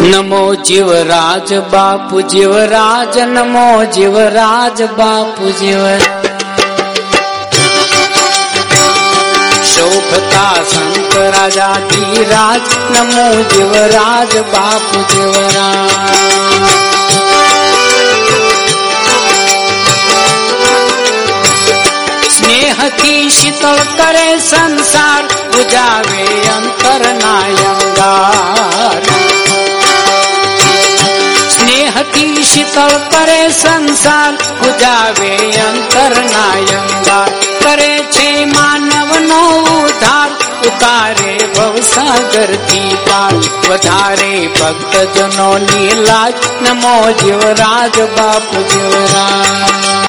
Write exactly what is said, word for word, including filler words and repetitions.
नमो जीवराज बापू जीवराज, नमो जीवराज बापू जीवराज। शोभता संत राजा धीराज, नमो जीवराज बापू जीवराज। स्नेह की शीतल करे संसार, बुझावे अंतर नायंगार। स्नेह की शीतल करे संसार, बुझावे अंतर नायंगार। करे छे मानव नो उद्धार, उतारे भवसागर थी पार। वधारे भक्त जनो नी लाज, नमो जीवराज बापू जीवराज।